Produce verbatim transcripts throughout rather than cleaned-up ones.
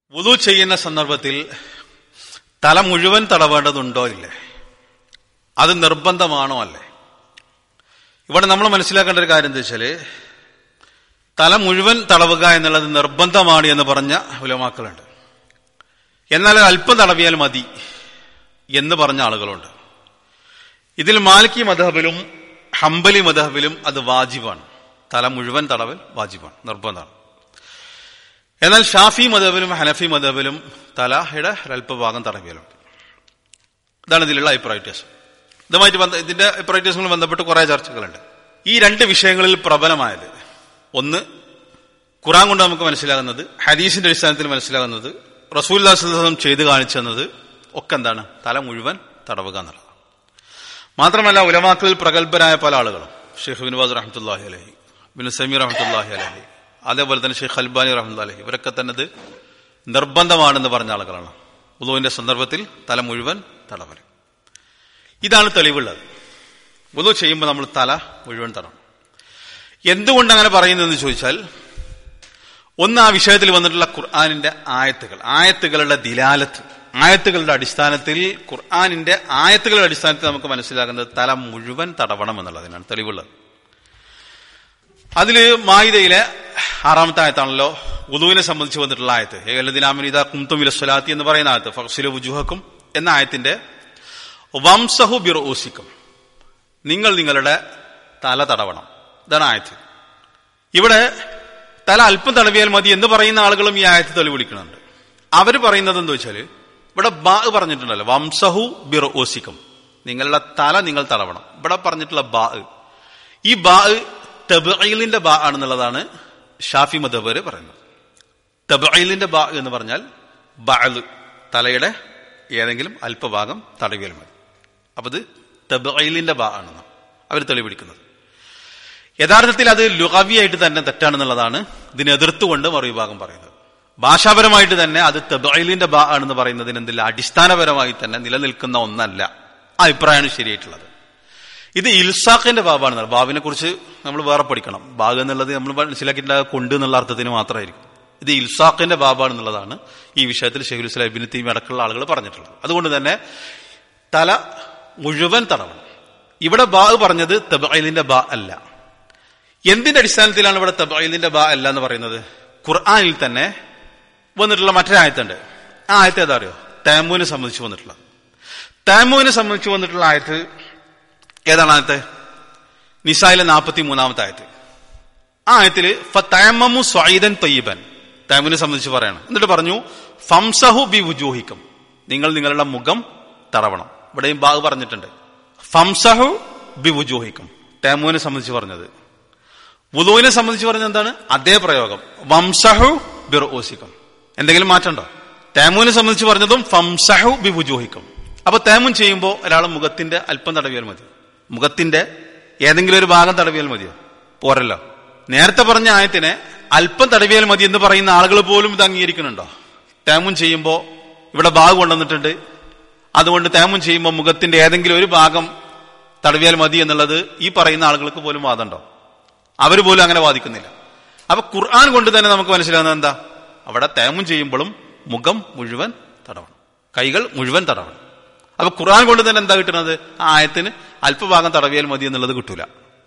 വുളു ചെയ്യുന്ന സന്ദർഭത്തിൽ തല മുഴുവൻ തടവേണ്ടതുണ്ടോ ഇല്ലേ? അത് നിർബന്ധമാണോ അല്ലേ? ഇവിടെ നമ്മൾ മനസ്സിലാക്കേണ്ട ഒരു കാര്യം എന്താ വെച്ചാല്, തല മുഴുവൻ തടവുക എന്നുള്ളത് നിർബന്ധമാണ് എന്ന് പറഞ്ഞ ഉലമാക്കളുണ്ട്. എന്നാൽ അല്പം തടവിയാൽ മതി എന്ന് പറഞ്ഞ ആളുകളുണ്ട്. ഇതിൽ മാലിക്കി മദ്ഹബിലും ഹംബലി മദ്ഹബിലും അത് വാജിബാണ്. തല മുഴുവൻ തടവൽ വാജിബാണ്, നിർബന്ധമാണ്. എന്നാൽ ഷാഫി മദ്ഹബിലും ഹനഫി മദ്ഹബിലും തലയുടെ ഒരല്പഭാഗം തടവിയാലുണ്ട്. ഇതാണ് ഇതിലുള്ള അഭിപ്രായ വ്യത്യാസം. ഇതുമായിട്ട് ബന്ധ ഇതിന്റെ അഭിപ്രായ വ്യത്യാസങ്ങളുമായി ബന്ധപ്പെട്ട് കുറെ ചർച്ചകളുണ്ട്. ഈ രണ്ട് വിഷയങ്ങളിൽ പ്രബലമായത് ഒന്ന്, ഖുർആൻ കൊണ്ട് നമുക്ക് മനസ്സിലാകുന്നത്, ഹദീസിന്റെ അടിസ്ഥാനത്തിൽ മനസ്സിലാകുന്നത്, റസൂലുള്ളാഹി സ്വല്ലല്ലാഹു അലൈഹി വസല്ലം ചെയ്ത് കാണിച്ചു തന്നത് ഒക്കെ എന്താണ്? തല മുഴുവൻ തടവുക എന്നുള്ളത്. മാത്രമല്ല ഉലമാക്കളിൽ പ്രഗത്ഭരായ പല ആളുകളും, ഷെയ്ഖ് ഇബ്നു ബാസ് റഹ്മത്തുള്ളാഹി അലൈഹി, ഇബ്നു സമീർ റഹ്മത്തുള്ളാഹി അലൈഹി, അതേപോലെ തന്നെ ഷെയ്ഖ് അൽബാനി റഹ്മത്തുള്ളാഹി അലൈഹി, ഇവരൊക്കെ തന്നെ ഇത് നിർബന്ധമാണെന്ന് പറഞ്ഞ ആളുകളാണ്. വുളുവിന്റെ സന്ദർഭത്തിൽ തല മുഴുവൻ തടവൽ. ഇതാണ് തെളിവുള്ളത്. വുളു ചെയ്യുമ്പോൾ നമ്മൾ തല മുഴുവൻ തടവണം. എന്തുകൊണ്ട് അങ്ങനെ പറയുന്നതെന്ന് ചോദിച്ചാൽ, ഒന്ന്, ആ വിഷയത്തിൽ വന്നിട്ടുള്ള ഖുർആനിന്റെ ആയത്തുകൾ, ആയത്തുകളുടെ ദിലാലത്ത്, ആയത്തുകളുടെ അടിസ്ഥാനത്തിൽ, ഖുർആനിന്റെ ആയത്തുകളുടെ അടിസ്ഥാനത്തിൽ നമുക്ക് മനസ്സിലാകുന്നത് തല മുഴുവൻ തടവണം എന്നുള്ളതിനാണ് തെളിവുള്ളത്. അതില് മായിദയിലെ ആറാമത്തെ ആയത്താണല്ലോ വുളുവിനെ സംബന്ധിച്ച് വന്നിട്ടുള്ള ആയത്ത്. ഏകലദിനാമിൻ ഇദാ ഖുംതും ഇല സ്വലാത്തി എന്ന് പറയുന്ന ആയത്ത്, ഫഗ്സിലു വുജൂഹക്കും എന്ന ആയത്തിന്റെ വംസഹു ബിറുഊസിക്കും, നിങ്ങൾ നിങ്ങളുടെ തല തടവണം, ഇതാണ് ആയത്ത്. ഇവിടെ തല അല്പം തടവിയാൽ മതി എന്ന് പറയുന്ന ആളുകളും ഈ ആയത്ത് തെളിവിളിക്കുന്നുണ്ട്. അവര് പറയുന്നത് എന്താ വെച്ചാല്, ഇവിടെ ബാ പറഞ്ഞിട്ടുണ്ടല്ലോ, വംസഹു ബിറുഊസിക്കും, നിങ്ങളുടെ തല നിങ്ങൾ തടവണം. ഇവിടെ പറഞ്ഞിട്ടുള്ള ബാ, ഈ ബാ തബ്ഈലിന്റെ ബാ ആണെന്നുള്ളതാണ് ഷാഫി മദ്ഹബ് പറയുന്നത്. തബ്ഈലിന്റെ ബാ എന്ന് പറഞ്ഞാൽ ബഅദ്, തലയുടെ ഏതെങ്കിലും അല്പഭാഗം തടവിയാൽ മതി. അപ്പൊ ഇത് തബ്ഈലിന്റെ ബാ ആണെന്ന് അവർ തെളിവിടിക്കുന്നത്. യഥാർത്ഥത്തിൽ അത് ലുഗവിയായിട്ട് തന്നെ തെറ്റാണെന്നുള്ളതാണ് ഇതിനെ എതിർത്തുകൊണ്ട് മറുവിഭാഗം പറയുന്നത്. ഭാഷാപരമായിട്ട് തന്നെ അത് തബ്ഈലിന്റെ ബാ ആണെന്ന് പറയുന്നതിന് എന്തില്ല, അടിസ്ഥാനപരമായി തന്നെ നിലനിൽക്കുന്ന ഒന്നല്ല. ആ അഭിപ്രായമാണ് ശരിയായിട്ടുള്ളത്. ഇത് ഇൽസാഖിന്റെ ബാബാണ്. ബാബിനെ കുറിച്ച് നമ്മൾ വേറെ പഠിക്കണം. ബാഗ് എന്നുള്ളത് നമ്മൾ മനസ്സിലാക്കിയിട്ടുള്ള കൊണ്ട് എന്നുള്ള അർത്ഥത്തിന് മാത്രമായിരിക്കും. ഇത് ഇൽസാഖിന്റെ ബാബാണെന്നുള്ളതാണ് ഈ വിഷയത്തിൽ ശൈഖുൽ ഇസ്ലാം ഇബ്നു തൈമിയ്യ അടക്കമുള്ള ആളുകൾ പറഞ്ഞിട്ടുള്ളത്. അതുകൊണ്ട് തന്നെ തല മുഴുവൻ തടവണം. ഇവിടെ ബാ പറഞ്ഞത് തബ്ഈലിന്റെ ബാ അല്ല. എന്തിന്റെ അടിസ്ഥാനത്തിലാണ് ഇവിടെ തബ്ഈലിന്റെ ബാ അല്ല എന്ന് പറയുന്നത്? ഖുർആനിൽ തന്നെ വന്നിട്ടുള്ള മറ്റൊരായത്തുണ്ട്. ആ ആയത്ത് ഏതാ അറിയോ? തയമ്മുവിനെ സംബന്ധിച്ച് വന്നിട്ടുള്ള തയമ്മുവിനെ സംബന്ധിച്ച് വന്നിട്ടുള്ള ആയത്ത് ഏതാണ്? ആയത്ത് നിസായിലെ നാൽപ്പത്തി മൂന്നാമത്തെ ആയത്ത്. ആ ആയത്തില് ഫതയമ്മമു സ്വഈദൻ തയ്യിബൻ, തയമ്മുവിനെ സംബന്ധിച്ച് പറയാണ്. എന്നിട്ട് പറഞ്ഞു ഫംസഹു ബി വുജൂഹിക്കും, നിങ്ങൾ നിങ്ങളുടെ മുഖം തടവണം. ഇവിടെയും ബാഗ് പറഞ്ഞിട്ടുണ്ട്. ഫംസഹു ബി വുജൂഹിക്കും, തയമ്മുവിനെ സംബന്ധിച്ച് പറഞ്ഞത്. വുളൂവിനെ സംബന്ധിച്ച് പറഞ്ഞത് എന്താണ്? അതേ പ്രയോഗം, വംസഹു ബി റൂസിക്കും. എന്തെങ്കിലും മാറ്റമുണ്ടോ? തയമ്മുവിനെ സംബന്ധിച്ച് പറഞ്ഞതും ഫംസഹു ബി വുജൂഹിക്കും. അപ്പൊ തയമ്മും ചെയ്യുമ്പോൾ ഒരാൾ മുഖത്തിന്റെ അല്പം തടവിയാൽ മതി, മുഖത്തിന്റെ ഏതെങ്കിലും ഒരു ഭാഗം തടവിയാൽ മതിയോ? പോരല്ലോ. നേരത്തെ പറഞ്ഞ ആയത്തിനെ അല്പം തടവിയാൽ മതി എന്ന് പറയുന്ന ആളുകൾ പോലും ഇത് അംഗീകരിക്കുന്നുണ്ടോ? തയമ്മും ചെയ്യുമ്പോൾ ഇവിടെ ഭാഗം കൊണ്ടുവന്നിട്ടുണ്ട്, അതുകൊണ്ട് തയമ്മും ചെയ്യുമ്പോൾ മുഖത്തിന്റെ ഏതെങ്കിലും ഒരു ഭാഗം തടവിയാൽ മതി എന്നുള്ളത് ഈ പറയുന്ന ആളുകൾക്ക് പോലും വാദമുണ്ടോ? അവർ പോലും അങ്ങനെ വാദിക്കുന്നില്ല. അപ്പൊ ഖുർആൻ കൊണ്ട് തന്നെ നമുക്ക് മനസ്സിലാകുന്നത് എന്താ? അവിടെ തയമ്മും ചെയ്യുമ്പോഴും മുഖം മുഴുവൻ തടവണം, കൈകൾ മുഴുവൻ തടവണം. അപ്പൊ ഖുർആൻ കൊണ്ട് തന്നെ എന്താ കിട്ടുന്നത്? ആ ആയത്തിന് അല്പഭാഗം തടവിയാൽ മതി എന്നുള്ളത് കിട്ടൂല.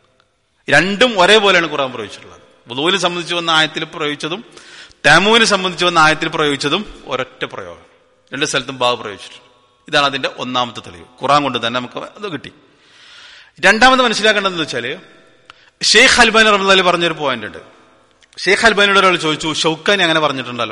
രണ്ടും ഒരേപോലെയാണ് ഖുർആൻ പ്രയോഗിച്ചിട്ടുള്ളത്. വുളൂവിനെ സംബന്ധിച്ച് വന്ന ആയത്തിൽ പ്രയോഗിച്ചതും തയമ്മുവിനെ സംബന്ധിച്ച് വന്ന ആയത്തിൽ പ്രയോഗിച്ചതും ഒരൊറ്റ പ്രയോഗം, രണ്ട് സ്ഥലത്തും ഭാഗം പ്രയോഗിച്ചിട്ടുണ്ട്. ഇതാണ് അതിന്റെ ഒന്നാമത്തെ തെളിവ്. ഖുർആൻ കൊണ്ട് തന്നെ നമുക്ക് അത് കിട്ടി. രണ്ടാമത് മനസ്സിലാക്കേണ്ടതെന്ന് വെച്ചാല്, ഷെയ്ഖ് അൽബാനി റഹ്മത്തുള്ളാഹി പറഞ്ഞൊരു പോയിന്റ് ഉണ്ട്. ഷെയ്ഖ് അൽബാനിയോട് ഒരാൾ ചോദിച്ചു, ഷൗക്കാനി അങ്ങനെ പറഞ്ഞിട്ടുണ്ടല്ലോ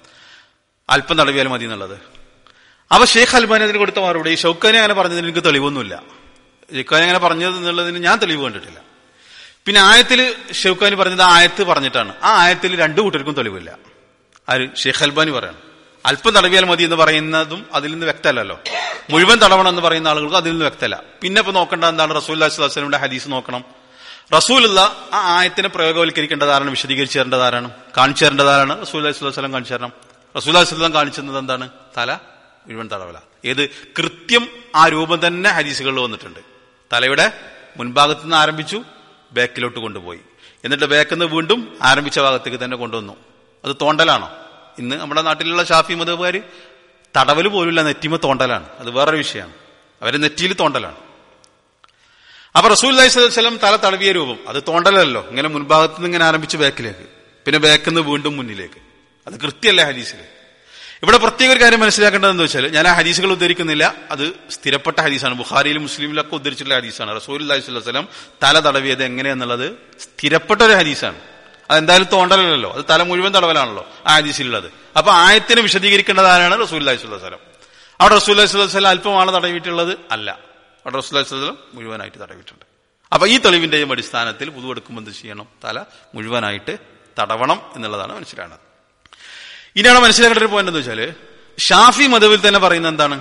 അല്പം തടവിയാൽ മതി എന്നുള്ളത്. അപ്പൊ ഷെയ്ഖ് അൽബാനി അതിന് കൊടുത്ത മറുപടി, ഷൗക്കാനി അങ്ങനെ പറഞ്ഞതിന് എനിക്ക് തെളിവൊന്നുമില്ല, ഷൗക്കാനി അങ്ങനെ പറഞ്ഞത് എന്നുള്ളതിന് ഞാൻ തെളിവ് കണ്ടിട്ടില്ല. പിന്നെ ആയത്തിൽ ഷൗക്കാനി പറഞ്ഞത് ആയത്ത് പറഞ്ഞിട്ടാണ്. ആ ആയത്തിൽ രണ്ടു കൂട്ടർക്കും തെളിവില്ല. ആര്? ഷെയ്ഖ് അൽബാനി പറയാണ്. അല്പം തടവിയാൽ മതി എന്ന് പറയുന്നതും അതിൽ നിന്ന് വ്യക്തമല്ലല്ലോ. മുഴുവൻ തടവണം എന്ന് പറയുന്ന ആളുകൾക്ക് അതിൽ നിന്ന് വ്യക്തമല്ല. പിന്നെ ഇപ്പൊ നോക്കേണ്ട എന്താണ്? റസൂലുള്ളാഹി സ്വല്ലല്ലാഹു അലൈഹി വസല്ലമയുടെ ഹദീസ് നോക്കണം. റസൂലുള്ള ആ ആയത്തിനെ പ്രയോഗവൽക്കരിക്കേണ്ടതാരാണ്? വിശദീകരിച്ചു തരേണ്ടതാരാണ്? കാണിച്ചു തരേണ്ടതാരാണ്? റസൂലുള്ളാഹി സ്വല്ലല്ലാഹു അലൈഹി വസല്ലം കാണിച്ചു തരണം. റസൂലുള്ളാഹി സ്വല്ലല്ലാഹു അലൈഹി വസല്ലം കാണിച്ചത് എന്താണ്? തല മുഴുവൻ തടവല. ഏത്? കൃത്യം ആ രൂപം തന്നെ ഹദീസുകളിൽ വന്നിട്ടുണ്ട്. തലയുടെ മുൻഭാഗത്ത് നിന്ന് ആരംഭിച്ചു, ബാക്കിലോട്ട് കൊണ്ടുപോയി, എന്നിട്ട് ബാക്കിൽ നിന്ന് വീണ്ടും ആരംഭിച്ച ഭാഗത്തേക്ക് തന്നെ കൊണ്ടുവന്നു. അത് തോണ്ടലാണോ? ഇന്ന് നമ്മുടെ നാട്ടിലുള്ള ഷാഫി മദ്ഹബുകാര് തടവൽ പോലുമില്ല, നെറ്റിമ തോണ്ടലാണ്. അത് വേറൊരു വിഷയമാണ്. അവര് നെറ്റിയിൽ തോണ്ടലാണ്. അപ്പൊ റസൂലുള്ളാഹി സ്വല്ലല്ലാഹു അലൈഹി വസല്ലം തല തടവിയ രൂപം അത് തോണ്ടലല്ലോ, ഇങ്ങനെ മുൻഭാഗത്ത് നിന്ന് ഇങ്ങനെ ആരംഭിച്ച് ബാക്കിലേക്ക്, പിന്നെ ബാക്കിൽ നിന്ന് വീണ്ടും മുന്നിലേക്ക്. അത് കൃത്യമല്ല ഹദീസിൽ. ഇവിടെ പ്രത്യേക ഒരു കാര്യം മനസ്സിലാക്കേണ്ടതെന്ന് വെച്ചാൽ, ഞാൻ ആ ഹദീസുകൾ ഉദ്ധരിക്കുന്നില്ല, അത് സ്ഥിരപ്പെട്ട ഹദീസാണ്. ബുഖാരിയിലും മുസ്ലിമിലൊക്കെ ഉദ്ധരിച്ചിട്ടുള്ള ഹദീസാണ്. റസൂലുള്ളാഹി സ്വല്ലല്ലാഹു അലൈഹി വസല്ലം തല തടവിയത് എങ്ങനെയെന്നുള്ളത് സ്ഥിരപ്പെട്ട ഒരു ഹദീസാണ്. അതെന്തായാലും തോണ്ടലല്ലോ, അത് തല മുഴുവൻ തടവലാണല്ലോ ആ ഹദീസിലുള്ളത്. അപ്പൊ ആയത്തിനെ വിശദീകരിക്കേണ്ടതാണ് റസൂലുള്ളാഹി സ്വല്ലല്ലാഹു അലൈഹി വസല്ലം. അവിടെ റസൂലുള്ളാഹി സ്വല്ലല്ലാഹു അലൈഹി വസല്ലം അല്പമാണ് തടവിയിട്ടുള്ളത്? അല്ല, അവിടെ റസൂലുള്ളാഹി സ്വല്ലല്ലാഹു അലൈഹി വസല്ലം മുഴുവനായിട്ട് തടവിയിട്ടുണ്ട്. അപ്പൊ ഈ തെളിവിന്റെയും അടിസ്ഥാനത്തിൽ വുദു എടുക്കുമ്പോൾ എന്ത് ചെയ്യണം? തല മുഴുവനായിട്ട് തടവണം എന്നുള്ളതാണ് മനസ്സിലാകുന്നത്. ഇനിയാണ് മനസ്സിലാക്കേണ്ട ഒരു പോയിന്റ് എന്ന് വെച്ചാല്, ഷാഫി മദ്ഹബിൽ തന്നെ പറയുന്നത് എന്താണ്?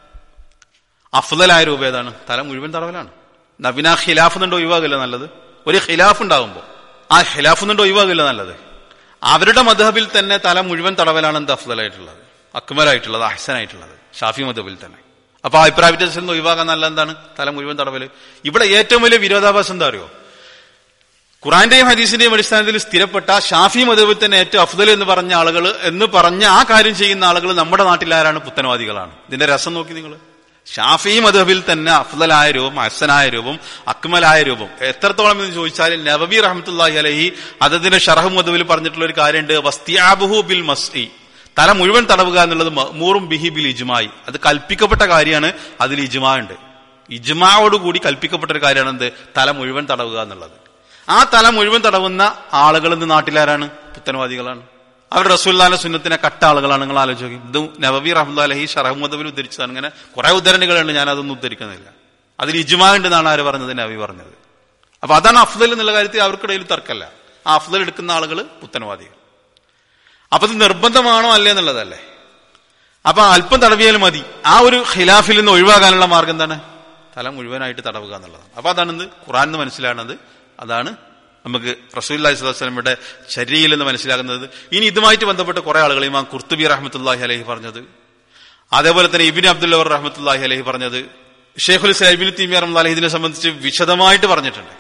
അഫ്ളലായ രൂപം ഏതാണ്? തല മുഴുവൻ തടവലാണ്. നബിന ഖിലാഫ് എന്നുണ്ടോ ഒഴിവാകില്ല നല്ലത്. ഒരു ഖിലാഫ് ഉണ്ടാകുമ്പോൾ ആ ഖിലാഫ് എന്നുണ്ടോ ഒഴിവാകില്ല നല്ലത്. അവരുടെ മദ്ഹബിൽ തന്നെ തല മുഴുവൻ തടവലാണ് എന്ത് അഫ്ളലായിട്ടുള്ളത്, അക്മലായിട്ടുള്ളത്, അഹ്സനായിട്ടുള്ളത്, ഷാഫി മദ്ഹബിൽ തന്നെ. അപ്പൊ ആ അഭിപ്രായ വ്യത്യാസത്തിൽ നിന്ന് ഒഴിവാക്കാൻ നല്ല എന്താണ്? തല മുഴുവൻ തടവല്. ഇവിടെ ഏറ്റവും വലിയ വിരോധാഭാസം എന്താ അറിയോ? ഖുറാന്റെയും ഹദീസിന്റെയും അടിസ്ഥാനത്തിൽ സ്ഥിരപ്പെട്ട ഷാഫി മദ്ഹബിൽ തന്നെ ഏറ്റവും അഫ്ദൽ എന്ന് പറഞ്ഞ ആളുകൾ എന്ന് പറഞ്ഞ ആ കാര്യം ചെയ്യുന്ന ആളുകൾ നമ്മുടെ നാട്ടിൽ ആരാണ്? പുത്തനവാദികളാണ്. ഇതിന്റെ രസം നോക്കി നിങ്ങൾ. ഷാഫി മദ്ഹബിൽ തന്നെ അഫ്ദലായ രൂപം, അഹ്സനായ രൂപം, അക്മലായ രൂപം എത്രത്തോളം എന്ന് ചോദിച്ചാൽ, നബവി റഹ്മത്തുള്ളാഹി അലൈഹി അതിന്റെ ഷറഹ് മദ്ഹബിൽ പറഞ്ഞിട്ടുള്ള ഒരു കാര്യമുണ്ട്, വസ്തിയാബുഹു ബിൽ മസ്ഇ, തല മുഴുവൻ തടവുക എന്നുള്ളത് മഅ്മൂറും ബിഹി ബിൽ ഇജ്മായി, അത് കൽപ്പിക്കപ്പെട്ട കാര്യമാണ്. അതിൽ ഇജ്മാ ഉണ്ട്. ഇജ്മായോടുകൂടി കൽപ്പിക്കപ്പെട്ട ഒരു കാര്യമാണ് എന്ത്? തല മുഴുവൻ തടവുക എന്നുള്ളത്. ആ തല മുഴുവൻ തടവുന്ന ആളുകൾ ഇന്ന് നാട്ടിലാരാണ്? പുത്തനവാദികളാണ്. അവർ റസൂലുള്ളാഹിന്റെ സുന്നത്തിനെ കട്ട ആളുകളാണ്. നിങ്ങൾ ആലോചിക്കും. ഇത് നബവി റഹ്മത്തുള്ളാഹി അലൈഹി ഷറഹ് മദ്ഹബിൽ ഉദ്ധരിച്ചതാണ്. ഇങ്ങനെ കുറെ ഉദ്ധരണികളുണ്ട്, ഞാൻ അതൊന്നും ഉദ്ധരിക്കുന്നില്ല. അതിൽ ഇജ്മാ ഉണ്ടെന്നാണ് ആര് പറഞ്ഞത്? നബി പറഞ്ഞത്. അപ്പൊ അതാണ് അഫ്ദൽ എന്നുള്ള കാര്യത്തിൽ അവർക്കിടയിൽ തർക്കമല്ല. ആ അഫ്ദൽ എടുക്കുന്ന ആളുകൾ പുത്തനവാദികൾ. അപ്പൊ ഇത് നിർബന്ധമാണോ അല്ലേ എന്നുള്ളതല്ലേ. അപ്പൊ അല്പം തടവിയാൽ മതി. ആ ഒരു ഖിലാഫിൽ നിന്ന് ഒഴിവാകാനുള്ള മാർഗം എന്താണ്? തല മുഴുവനായിട്ട് തടവുക എന്നുള്ളതാണ്. അപ്പൊ അതാണ് ഖുർആനിൽ നിന്ന് മനസ്സിലാകുന്നത്. അതാണ് നമുക്ക് റസൂലുള്ളാഹി സ്വല്ലല്ലാഹു അലൈഹി വസല്ലമയുടെ ശരീഅയിൽ നിന്ന് മനസ്സിലാകുന്നത്. ഇനി ഇതുമായിട്ട് ബന്ധപ്പെട്ട് കുറെ ആളുകൾ ഇമാം ഖുർത്തുബി റഹ്മത്തുള്ളാഹി അലൈഹി പറഞ്ഞത്, അതേപോലെ തന്നെ ഇബ്നു അബ്ദുൽ വർ റഹ്മത്തുള്ളാഹി അലൈഹി പറഞ്ഞത്, ഷെയ്ഖുൽ ഇസ്ലാം ഇബ്നു തൈമിയ്യ റഹ്മത്തുള്ളാഹി അലൈഹി ഇതിനെ സംബന്ധിച്ച് വിശദമായിട്ട് പറഞ്ഞിട്ടുണ്ട്.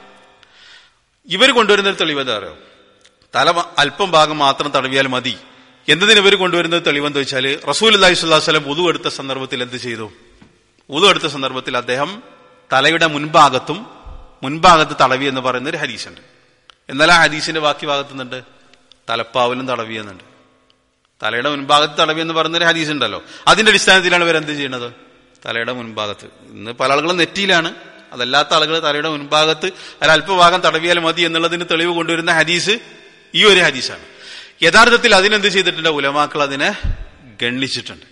ഇവർ കൊണ്ടുവരുന്ന ഒരു തെളിവ് എന്താ അറിയോ? തല അല്പം ഭാഗം മാത്രം തടവിയാൽ മതി എന്നതിന് ഇവർ കൊണ്ടുവരുന്നത് തെളിവെന്ന് വെച്ചാല്, റസൂലുള്ളാഹി സ്വല്ലല്ലാഹു അലൈഹി വസല്ലം വുദു എടുത്ത സന്ദർഭത്തിൽ എന്ത് ചെയ്തു? വുദു എടുത്ത സന്ദർഭത്തിൽ അദ്ദേഹം തലയുടെ മുൻഭാഗത്തും മുൻഭാഗത്ത് തടവി എന്ന് പറയുന്ന ഒരു ഹദീസുണ്ട്. എന്നാൽ ആ ഹദീസിന്റെ ബാക്കി ഭാഗത്തുന്നുണ്ട് തലപ്പാവിലും തടവി എന്നുണ്ട്. തലയുടെ മുൻഭാഗത്ത് തടവി എന്ന് പറയുന്ന ഒരു ഹദീസ് ഉണ്ടല്ലോ, അതിന്റെ അടിസ്ഥാനത്തിലാണ് ഇവരെന്ത് ചെയ്യുന്നത്? തലയുടെ മുൻഭാഗത്ത്. ഇന്ന് പല ആളുകളും നെറ്റിയിലാണ്, അതല്ലാത്ത ആളുകൾ തലയുടെ മുൻഭാഗത്ത് അല്ല അല്പഭാഗം തടവിയാൽ മതി എന്നുള്ളതിന് തെളിവ് കൊണ്ടുവരുന്ന ഹദീസ് ഈ ഒരു ഹദീസാണ്. യഥാർത്ഥത്തിൽ അതിനെന്ത് ചെയ്തിട്ടുണ്ട്? ഉലമാക്കൾ അതിനെ ഗണ്ണിച്ചിട്ടുണ്ട്.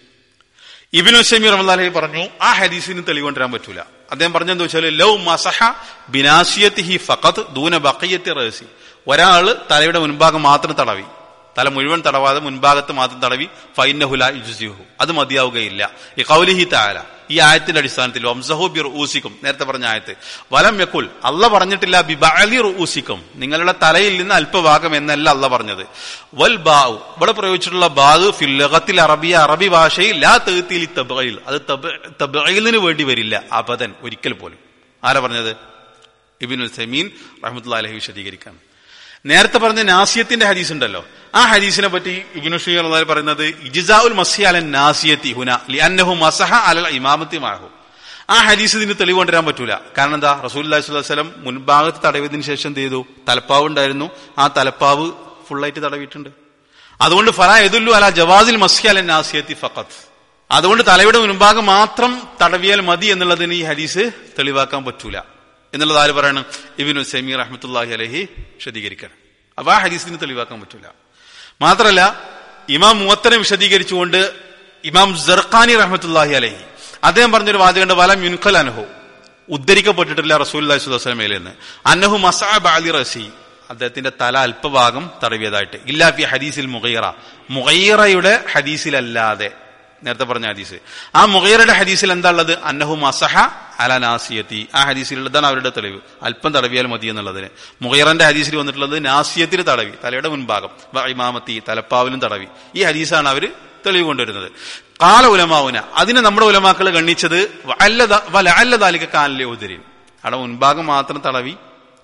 ഇബ്നു ഉസൈമീൻ റഹ്മത്തുള്ളാഹി അലൈഹി പറഞ്ഞു, ആ ഹദീസിന് തെളിവ് കൊണ്ടുവരാൻ പറ്റൂല. അദ്ദേഹം പറഞ്ഞെന്ന് വെച്ചാൽ, ലൗ മസഹ ബിനാസിയതിഹി ഫഖത് ദൂന ബഖിയത്തി റഅസി, ഒരാള് തലയുടെ മുൻഭാഗം മാത്രം തടവി, തല മുഴുവൻ തടവാതെ മുൻഭാഗത്ത് മാത്രം തടവി, ഫഇന്നഹു ലാ യുജ്സിഹു, അത് മതിയാവുകയില്ല. ഈ ഖൗലിഹി തആല, ഈ ആയത്തിന്റെ അടിസ്ഥാനത്തിൽ, വംസഹു ബിറുഊസിക്കും, നേരത്തെ പറഞ്ഞ ആയത്ത്, വലം യഖുൽ, അല്ലാഹ് പറഞ്ഞിട്ടില്ല ബിബഅലി റുഊസിക്കും, നിങ്ങളുടെ തലയിൽ നിന്ന് അല്പഭാഗം എന്നല്ല അല്ലാഹ് പറഞ്ഞത്. വൽ ബാഉ, ഇവിടെ പ്രയോഗിച്ചിട്ടുള്ള ബാഉ ഫിൽ ലഗത്തിൽ അറബിയ, അറബി ഭാഷയിൽ ലാ തഅ്തി ലി തബ്ഈൽ, അത് തബ്ഈലിന് വേണ്ടി വരില്ല അബദൻ, ഒരിക്കൽ പോലും. ആരാ പറഞ്ഞത്? ഇബ്നു ഉസൈമീൻ റഹ്മത്തുള്ളാഹി അലൈഹി വിശദീകരിക്കാൻ. നേരത്തെ പറഞ്ഞ നാസിയത്തിന്റെ ഹദീസ് ഉണ്ടല്ലോ, ആ ഹദീസിനെ പറ്റി ഇബ്നു ഉസൈമീൻ റഹ്മത്തുള്ളാഹി പറയുന്നത്, ഇജ്സാഉൽ മസ്ഹി അലൻ നാസിയതി ഹുന ലിഅന്നഹു മസഹ അലൽ ഇമാമത്തി മാഹു. ആ ഹദീസ് ഇതിന് തെളിവ് കൊണ്ടുവരാൻ പറ്റൂല. കാരണം എന്താ? റസൂലുള്ളാഹി സ്വല്ലല്ലാഹു അലൈഹി വസല്ലം മുൻഭാഗത്ത് തടവിയതിനു ശേഷം എന്ത് ചെയ്തു? തലപ്പാവ് ഉണ്ടായിരുന്നു, ആ തലപ്പാവ് ഫുള്ളായിട്ട് തടവിയിട്ടുണ്ട്. അതുകൊണ്ട് ഫലാ യദുല്ലു അലാ ജവാസിൽ മസ്ഹി അലൻ നാസിയതി ഫഖത്ത്, അതുകൊണ്ട് തലയുടെ മുൻഭാഗം മാത്രം തടവിയാൽ മതി എന്നുള്ളതിന് ഈ ഹദീസ് തെളിവാക്കാൻ പറ്റൂല എന്നുള്ളത് ആര് പറയണം? ഇബ്നു ഉസൈമീൻ റഹ്മത്തുള്ളാഹി അലൈഹി വിശദീകരിക്കണം. അപ്പൊ ആ ഹദീസിന് തെളിവാക്കാൻ പറ്റൂല. മാത്രല്ല, ഇമാം മുവത്തനെ വിശദീകരിച്ചുകൊണ്ട് ഇമാം സർഖാനി റഹ്മത്തുള്ളാഹി അലൈഹി അദ്ദേഹം പറഞ്ഞൊരു വാചകമുണ്ട്, വലം യുൻഖൽ അൻഹു, ഉദ്ധരിക്കപ്പെട്ടിട്ടില്ല റസൂലുള്ളാഹി സ്വല്ലല്ലാഹു അലൈഹി വസല്ലമയിൽ നിന്ന്, അന്നഹു മസഅ ബഅലി റസി, അദ്ദേഹത്തിന്റെ തല അല്പഭാഗം തടവിയതായിട്ട്, ഇല്ലാ ഫി ഹദീസിൽ മുഗീറ, മുഗീറയുടെ ഹദീസിലല്ലാതെ, നേരത്തെ പറഞ്ഞ ഹദീസ്. ആ മുഗീറയുടെ ഹദീസിൽ എന്താ ഉള്ളത്? അന്നഹു മസഹ അല നാസിയത്തി, ആ ഹദീസിലുള്ളതാണ് അവരുടെ തെളിവ്, അല്പം തടവിയാൽ മതി എന്നുള്ളതിന്. മുഗീറന്റെ ഹദീസിൽ വന്നിട്ടുള്ളത് നാസിയത്തിന് തടവി, തലയുടെ മുൻഭാഗം, ഇമാമത്തി, തലപ്പാവിലും തടവി. ഈ ഹദീസാണ് അവര് തെളിവ് കൊണ്ടുവരുന്നത്. കാല ഉലമാവുന, അതിനെ നമ്മുടെ ഉലമാക്കൾ ഗണ്ണിച്ചത് വലഅല്ല ദാലിക കാനലി ഉദ്രിൻ, അവിടെ മുൻഭാഗം മാത്രം തടവി,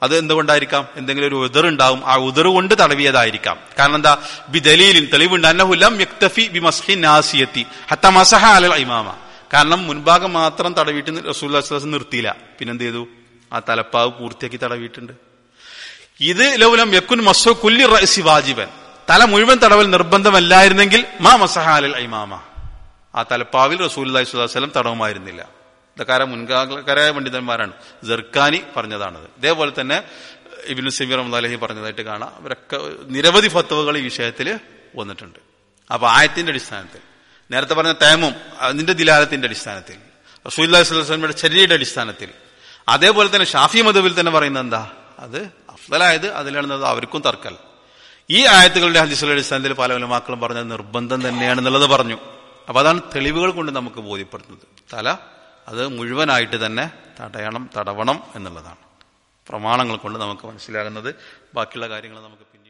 അത് എന്തുകൊണ്ടായിരിക്കാം? എന്തെങ്കിലും ഒരു ഉദർ ഉണ്ടാവും, ആ ഉദർ കൊണ്ട് തടവിയതായിരിക്കാം. കാരണം എന്താ? ബി ദലീലിൻ, തെളിവുണ്ട്. അന്നഹു ലം യക്തഫി ബി മസ്ഹി നാസിയത്തി ഹത്ത മസഹ അലൽ ഇമാമ. കാരണം മുൻഭാഗം മാത്രം തടവിയിട്ട് റസൂലുള്ളാഹി സ്വല്ലല്ലാഹു അലൈഹി വസല്ലം നിർത്തിയില്ല, പിന്നെന്ത് ചെയ്തു? ആ തലപ്പാവ് പൂർത്തിയാക്കി തടവിയിട്ടുണ്ട്. ഇത് ലൗലം യക്കുൻ മസ്ഹു കുല്ലി റഅസി വാജിബൻ, തല മുഴുവൻ തടവൽ നിർബന്ധമല്ലായിരുന്നെങ്കിൽ മാ മസഹ അലൽ ഇമാമ, ആ തലപ്പാവിൽ റസൂലുള്ളാഹി സ്വല്ലല്ലാഹു അലൈഹി വസല്ലം തടവുമായിരുന്നില്ല. ഇതൊക്കെ മുൻകാലക്കാരായ പണ്ഡിതന്മാരാണ്, ജർക്കാനി പറഞ്ഞതാണത്. ഇതേപോലെ തന്നെ ഇബ്നു സൈമി റഹ്മത്തുള്ളാഹി പറഞ്ഞതായിട്ട് കാണാം. അവരൊക്കെ നിരവധി ഫത്വകൾ ഈ വിഷയത്തിൽ വന്നിട്ടുണ്ട്. അപ്പൊ ആയത്തിന്റെ അടിസ്ഥാനത്തിൽ, നേരത്തെ പറഞ്ഞ തയമ്മും അതിന്റെ ദിലാലത്തിന്റെ അടിസ്ഥാനത്തിൽ, റസൂലുള്ളാഹി സ്വല്ലല്ലാഹു അലൈഹി വസല്ലമയുടെ ചര്യയുടെ അടിസ്ഥാനത്തിൽ, അതേപോലെ തന്നെ ഷാഫി മദ്ഹബിൽ തന്നെ പറയുന്നത് എന്താ? അത് അഫ്ളലായത് അതിലാണെന്നത് അവർക്കും തർക്കല്ല. ഈ ആയത്തുകളുടെ ഹദീസുകളുടെ അടിസ്ഥാനത്തിൽ പല ഉലമാക്കളും പറഞ്ഞത് നിർബന്ധം തന്നെയാണെന്നുള്ളത് പറഞ്ഞു. അപ്പൊ അതാണ് തെളിവുകൾ കൊണ്ട് നമുക്ക് ബോധ്യപ്പെടുന്നത്. തല അത് മുഴുവനായിട്ട് തന്നെ തടയണം, തടവണം എന്നുള്ളതാണ് പ്രമാണങ്ങൾ കൊണ്ട് നമുക്ക് മനസ്സിലാകുന്നത്. ബാക്കിയുള്ള കാര്യങ്ങൾ നമുക്ക് പിന്നെ